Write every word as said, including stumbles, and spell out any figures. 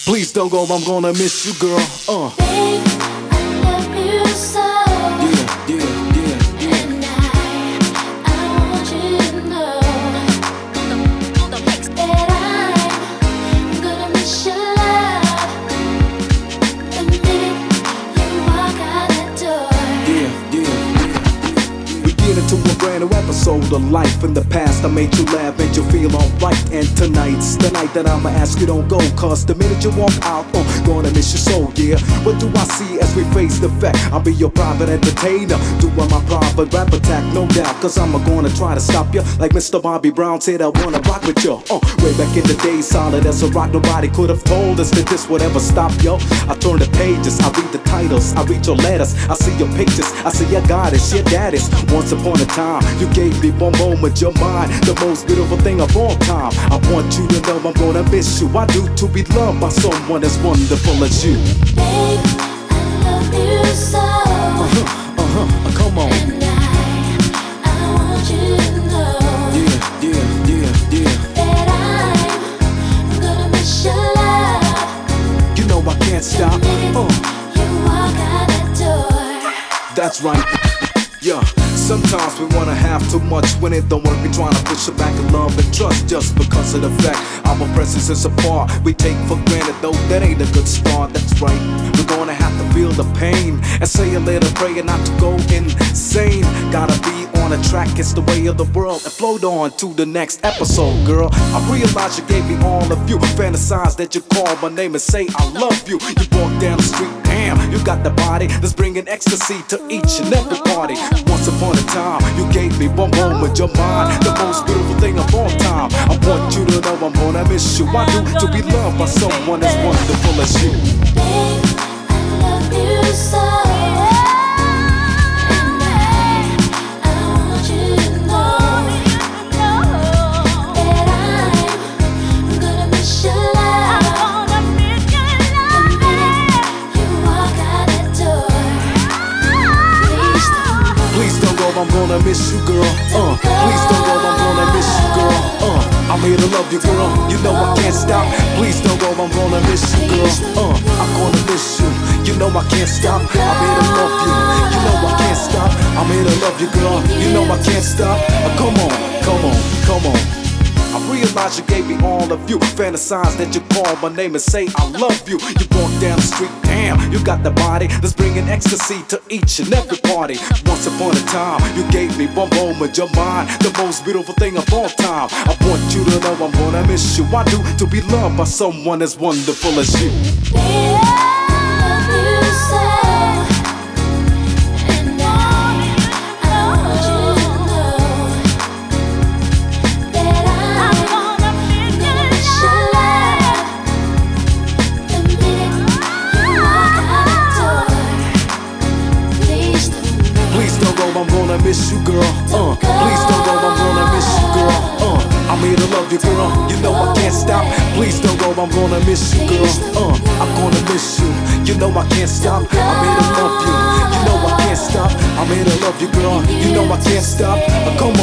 Please don't go, I'm gonna miss you, girl. Uh. Babe, I love you so. Yeah, yeah, yeah, yeah. And I, I want you to know that I'm gonna miss your love the minute you walk out that door. Yeah, yeah, yeah. We get into a brand new episode of life. In the past, I made you laugh, made you feel alright. And tonight's the night that I'ma ask you don't go. Cause the minute you walk out, oh, gonna miss your soul, yeah. What do I see as we face the fact? I'll be your private entertainer, doing my private rap attack, no doubt. Cause I'm gonna try to stop you, like Mister Bobby Brown said I wanna rock with you. Uh, way back in the day, solid as a rock, nobody could have told us that this would ever stop, yo. I turn the pages, I read the titles, I read your letters, I see your pictures, I see your goddess, your daddies. Once upon a time, you gave me one moment, your mind, the most beautiful thing of all time. I want you to know I'm gonna miss you. I do to be loved by someone as wonderful as you. Babe, I love you so. Uh-huh, uh-huh, come on. And I, I want you to know Yeah, yeah, yeah, yeah. that I'm gonna miss your love You know I can't stop. the minute Uh, you walk out that door. that's right. Yeah, sometimes we wanna have too much when it don't work. We tryna push it back in love and trust just because of the fact our presence is apart. We take for granted though that ain't a good start. That's right. We're gonna have to feel the pain and say a little prayer not to go insane. Gotta be on a track, it's the way of the world. And float on to the next episode, girl. I realize you gave me all of you. Fantasize that you call my name and say I love you. You walk down the street, damn, you got the body that's bringing ecstasy to each and every party. Once upon a time, you gave me one moment, your mind, the most beautiful thing of all time. I want you to know I'm gonna miss you. I do to be loved by someone as wonderful as you. Babe, I love you so. And I, I want you to know that I'm gonna miss your love the minute you walk out that door. Please don't, Please don't go, I'm gonna miss you, girl. Uh, please don't go, I'm gonna miss you, girl. Uh, I'm here to love you, girl. You know I can't stop. Please don't go, I'm gonna miss you, girl. Uh, I'm gonna miss you. You know I can't stop. I'm here to love you. You know I can't stop. I'm here to love you, girl. You know I can't stop. Uh, come on, come on, come on. I realize you gave me all of you. Fantasize that you call my name and say I love you. You walk down the street, damn, you got the body that's bringing ecstasy to each and every party. Once upon a time, you gave me one moment, your mind, the most beautiful thing of all time. I want you to know I'm gonna miss you. I do to be loved by someone as wonderful as you. babe, I love you so. And I, I want you to know that I'm gonna miss your love the minute you walk out that door. Please don't, Please don't go, I'm gonna miss you, girl. Uh, please don't go, I'm gonna miss you, girl. Uh, I'm here to love you, girl. You know I can't stop. Please don't go, I'm gonna miss you, girl. Uh, I'm gonna miss you. You know I can't stop. I'm here to love you. You know I can't stop. I'm here to love you, girl. You know I can't stop. Uh, come